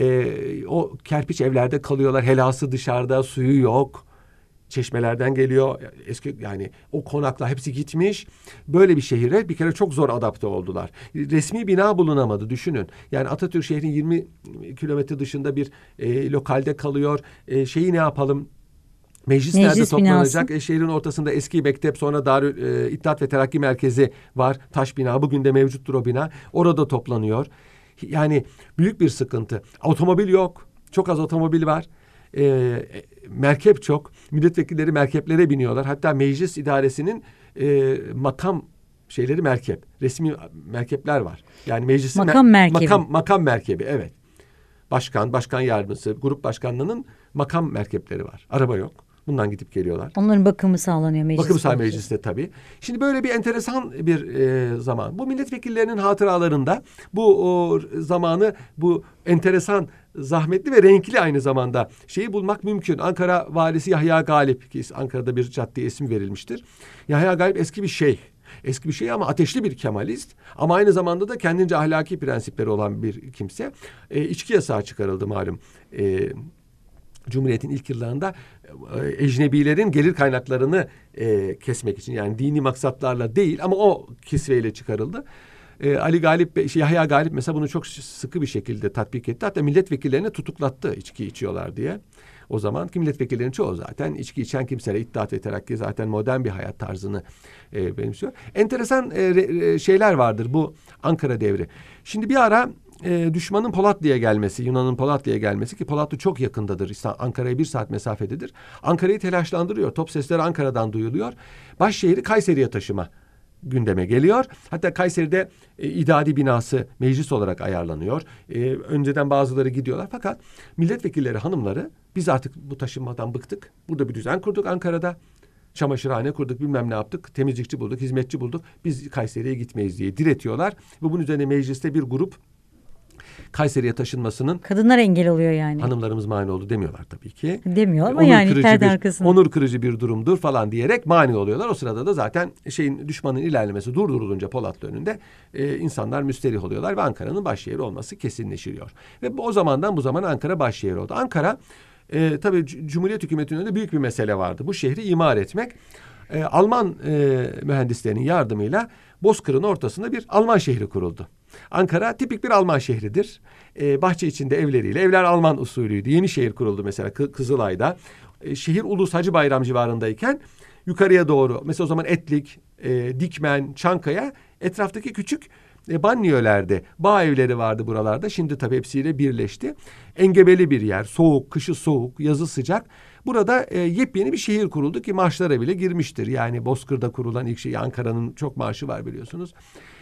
E, o kerpiç evlerde kalıyorlar. Helası dışarıda, suyu yok. Çeşmelerden geliyor. Eski, yani o konaklar hepsi gitmiş. Böyle bir şehire bir kere çok zor adapte oldular. Resmi bina bulunamadı, düşünün. Yani Atatürk şehrin yirmi kilometre dışında bir e, lokalde kalıyor. E, şeyi ne yapalım? Meclis, Meclis nerede toplanacak? binası. E, şehrin ortasında eski mektep, sonra Darül e, İttihat ve Terakki Merkezi var. Taş bina. Bugün de mevcuttur o bina. Orada toplanıyor. Yani büyük bir sıkıntı. Otomobil yok. Çok az otomobil var. E, merkep çok. Milletvekilleri merkeplere biniyorlar. Hatta meclis idaresinin e, makam şeyleri merkep. Resmi merkepler var. Yani meclisin Makam mer- merkebi. Makam, makam merkebi, evet. Başkan, başkan yardımcısı, grup başkanlığının makam merkepleri var. Araba yok. Bundan gidip geliyorlar. Onların bakımı sağlanıyor mecliste. Bakım sağ mecliste tabii. Şimdi böyle bir enteresan bir e, zaman. Bu milletvekillerinin hatıralarında bu o, zamanı, bu enteresan, zahmetli ve renkli aynı zamanda şeyi bulmak mümkün. Ankara valisi Yahya Galip, ki Ankara'da bir caddeye isim verilmiştir. Yahya Galip eski bir şeyh. Eski bir şey ama ateşli bir Kemalist. Ama aynı zamanda da kendince ahlaki prensipleri olan bir kimse. E, içki yasağı çıkarıldı malum. E, Cumhuriyet'in ilk yıllarında e, ecnebilerin gelir kaynaklarını e, kesmek için, yani dini maksatlarla değil ama o kisveyle çıkarıldı. E, Ali Galip, şey, Yahya Galip mesela bunu çok sıkı bir şekilde tatbik etti. Hatta milletvekillerini tutuklattı içki içiyorlar diye. O zamanki milletvekillerinin çoğu zaten içki içen kimseler, İttihat ve Terakki zaten modern bir hayat tarzını e, benimsiyor. Enteresan e, e, şeyler vardır bu Ankara devri. Şimdi bir ara e, düşmanın Polatlı'ya gelmesi, Yunan'ın Polatlı'ya gelmesi, ki Polatlı çok yakındadır. Ankara'ya bir saat mesafededir. Ankara'yı telaşlandırıyor. Top sesleri Ankara'dan duyuluyor. Başşehri Kayseri'ye taşıma gündeme geliyor. Hatta Kayseri'de e, idadi binası meclis olarak ayarlanıyor. E, önceden bazıları gidiyorlar. Fakat milletvekilleri, hanımları, biz artık bu taşınmadan bıktık. Burada bir düzen kurduk Ankara'da. Çamaşırhane kurduk, bilmem ne yaptık. Temizlikçi bulduk, hizmetçi bulduk. Biz Kayseri'ye gitmeyiz diye diretiyorlar. Ve bunun üzerine mecliste bir grup Kayseri'ye taşınmasının, kadınlar engel oluyor yani. hanımlarımız mani oldu demiyorlar tabii ki. Demiyor ama onur yani kırıcı perde bir, arkasında. onur kırıcı bir durumdur falan diyerek mani oluyorlar. O sırada da zaten şeyin, düşmanın ilerlemesi durdurulunca Polatlı önünde e, insanlar müsterih oluyorlar ve Ankara'nın başşehri olması kesinleşiyor. Ve o zamandan bu zamana Ankara başşehir oldu. Ankara e, tabii Cumhuriyet hükümetinin önünde büyük bir mesele vardı. Bu şehri imar etmek. E, Alman e, mühendislerinin yardımıyla Bozkır'ın ortasında bir Alman şehri kuruldu. Ankara tipik bir Alman şehridir. Ee, bahçe içinde evleriyle. Evler Alman usulüydü. Yeni şehir kuruldu mesela K- Kızılay'da. Ee, şehir Ulus Hacıbayram civarındayken yukarıya doğru, mesela o zaman Etlik, e, Dikmen, Çankaya, etraftaki küçük e, banliyölerde bağ evleri vardı buralarda. Şimdi tabii hepsiyle birleşti. Engebeli bir yer. Soğuk, kışı soğuk, yazı sıcak. Burada e, yepyeni bir şehir kuruldu ki marşlara bile girmiştir. Yani Bozkır'da kurulan ilk şey, Ankara'nın çok marşı var biliyorsunuz.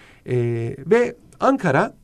Ee, ve Ankara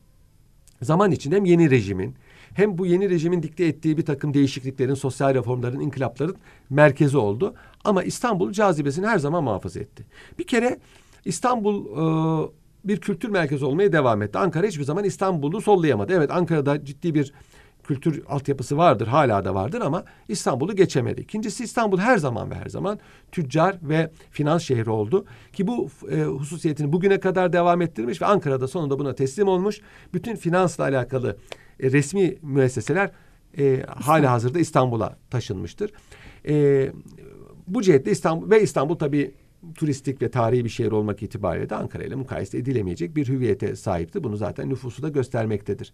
zaman içinde hem yeni rejimin, hem bu yeni rejimin dikte ettiği bir takım değişikliklerin, sosyal reformların, inkılapların merkezi oldu. Ama İstanbul cazibesini her zaman muhafaza etti. Bir kere İstanbul e, bir kültür merkezi olmaya devam etti. Ankara hiçbir zaman İstanbul'u sollayamadı. Evet, Ankara'da ciddi bir kültür altyapısı vardır, hala da vardır ama İstanbul'u geçemedi. İkincisi, İstanbul her zaman ve her zaman tüccar ve finans şehri oldu. Ki bu e, hususiyetini bugüne kadar devam ettirmiş ve Ankara'da sonunda buna teslim olmuş. Bütün finansla alakalı e, resmi müesseseler e, hala hazırda İstanbul'a taşınmıştır. E, bu cihetle İstanbul ve İstanbul tabii turistik ve tarihi bir şehir olmak itibariyle de Ankara ile mukayese edilemeyecek bir hüviyete sahipti. Bunu zaten nüfusu da göstermektedir.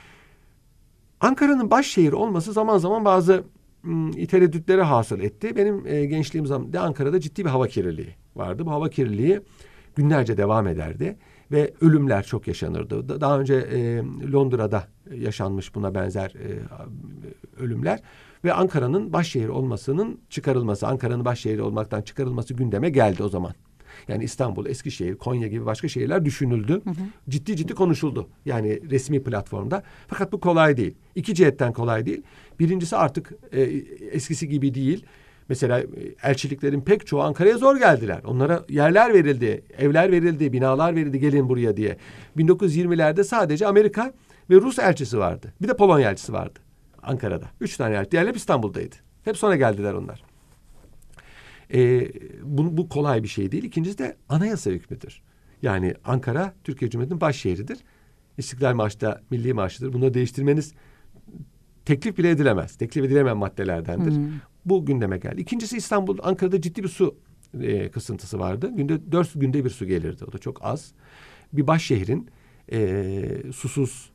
Ankara'nın başşehir olması zaman zaman bazı m, tereddütleri hasıl etti. Benim e, gençliğim zamanında Ankara'da ciddi bir hava kirliliği vardı. Bu hava kirliliği günlerce devam ederdi ve ölümler çok yaşanırdı. Da, daha önce e, Londra'da yaşanmış buna benzer e, ölümler ve Ankara'nın başşehir olmasının çıkarılması, Ankara'nın başşehri olmaktan çıkarılması gündeme geldi o zaman. Yani İstanbul, Eskişehir, Konya gibi başka şehirler düşünüldü. Hı hı. Ciddi ciddi konuşuldu. Yani resmi platformda. Fakat bu kolay değil. İki cihetten kolay değil. Birincisi artık e, eskisi gibi değil. Mesela elçiliklerin pek çoğu Ankara'ya zor geldiler. Onlara yerler verildi, evler verildi, binalar verildi, gelin buraya diye. bin dokuz yüz yirmilerde sadece Amerika ve Rus elçisi vardı. Bir de Polonya elçisi vardı Ankara'da. Üç tane elçi. Diğerleri İstanbul'daydı. Hep sonra geldiler onlar. Ee, bu, bu kolay bir şey değil. İkincisi de anayasa hükmüdür. Yani Ankara Türkiye Cumhuriyeti'nin baş şehridir. İstiklal Marşı da milli marşıdır. Bunu değiştirmeniz teklif bile edilemez. Teklif edilemeyen maddelerdendir. Hmm. Bu gündeme geldi. İkincisi İstanbul, Ankara'da ciddi bir su e, kısıntısı vardı. Günde dört günde bir su gelirdi. O da çok az. Bir baş şehrin e, susuz,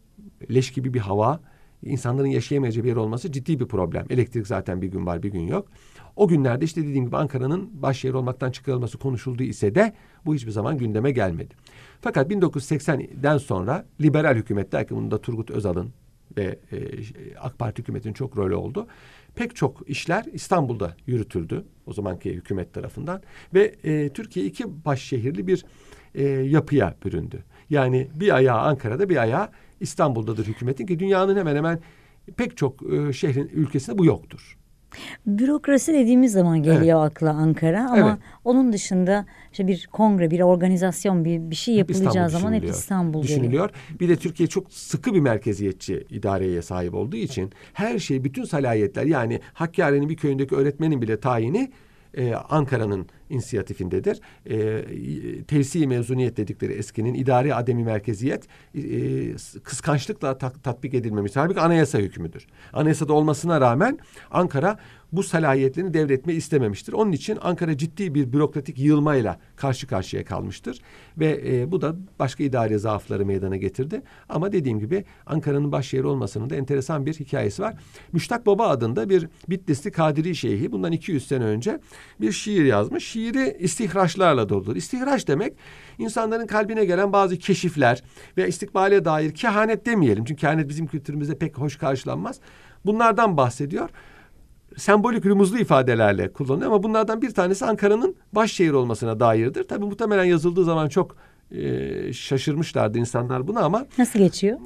leş gibi bir hava, insanların yaşayamayacağı bir yer olması ciddi bir problem. Elektrik zaten bir gün var, bir gün yok. O günlerde işte dediğim gibi Ankara'nın baş şehir olmaktan çıkarılması konuşulduğu ise de bu hiçbir zaman gündeme gelmedi. Fakat bin dokuz yüz seksenden sonra liberal hükümetler, ki bunda Turgut Özal'ın ve e, AK Parti hükümetinin çok rolü oldu. Pek çok işler İstanbul'da yürütüldü o zamanki hükümet tarafından ve e, Türkiye iki baş şehirli bir e, yapıya büründü. Yani bir ayağı Ankara'da, bir ayağı İstanbul'dadır hükümetin, ki dünyanın hemen hemen pek çok e, şehrin ülkesinde bu yoktur. Bürokrasi dediğimiz zaman geliyor evet. akla Ankara ama evet. onun dışında işte bir kongre, bir organizasyon, bir bir şey yapılacağı zaman hep İstanbul düşünülüyor. Geliyor. Bir de Türkiye çok sıkı bir merkeziyetçi idareye sahip olduğu için her şey, bütün salayetler, yani Hakkari'nin bir köyündeki öğretmenin bile tayini Ee, Ankara'nın inisiyatifindedir. Ee, tevsi mezuniyet dedikleri eskinin idari ademi merkeziyet e, kıskançlıkla ta- tatbik edilmemiş. Halbuki anayasa hükmüdür. Anayasada olmasına rağmen Ankara bu salayetlerini devretmeyi istememiştir. Onun için Ankara ciddi bir bürokratik yığılmayla karşı karşıya kalmıştır. Ve e, bu da başka idari zaafları meydana getirdi. Ama dediğim gibi Ankara'nın başşehri olmasının da enteresan bir hikayesi var. Müştak Baba adında bir Bitlisli Kadiri Şeyhi bundan iki yüz sene önce bir şiir yazmış. Şiiri istihraçlarla doludur. İstihraç demek insanların kalbine gelen bazı keşifler ve istikbale dair, kehanet demeyelim. Çünkü kehanet bizim kültürümüzde pek hoş karşılanmaz. Bunlardan bahsediyor. Sembolik, rumuzlu ifadelerle kullanılıyor ama bunlardan bir tanesi Ankara'nın başşehir olmasına dairdir. Tabii muhtemelen yazıldığı zaman çok e, şaşırmışlardı insanlar buna ama. Nasıl geçiyor?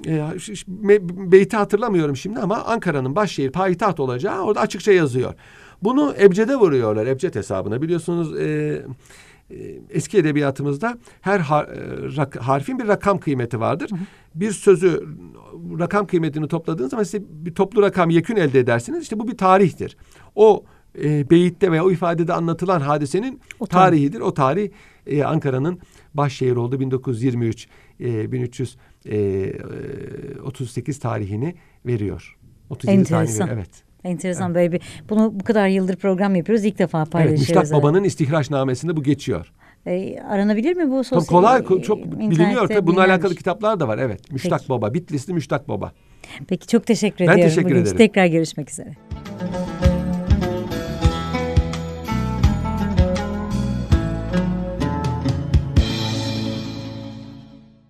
E, beyti hatırlamıyorum şimdi ama Ankara'nın başşehir, payitaht olacağı orada açıkça yazıyor. Bunu ebcede vuruyorlar, ebced hesabına. Biliyorsunuz e, eski edebiyatımızda her har, rak, harfin bir rakam kıymeti vardır. Hı hı. Bir sözü, rakam kıymetini topladığınız zaman size bir toplu rakam, yekün elde edersiniz. İşte bu bir tarihtir. O e, beyitte veya o ifadede anlatılan hadisenin o tarihidir. O tarih e, Ankara'nın başşehir olduğu bin dokuz yüz yirmi üç e, bin üç yüz otuz sekiz tarihini veriyor. otuz yedi enteresan. Tarihini, evet. Enteresan evet. Böyle bir, bunu bu kadar yıldır program yapıyoruz, ilk defa paylaşıyoruz. Evet, Müştak Baba'nın istihraçnamesinde bu geçiyor. E, aranabilir mi bu sosyal? Kolay, çok biliniyor. Tabii bununla alakalı kitaplar da var. Evet, Müştak Peki. Baba, Bitlisli Müştak Baba. Peki, çok teşekkür ben ediyorum. Ben teşekkür Bugün ederim. Tekrar görüşmek üzere.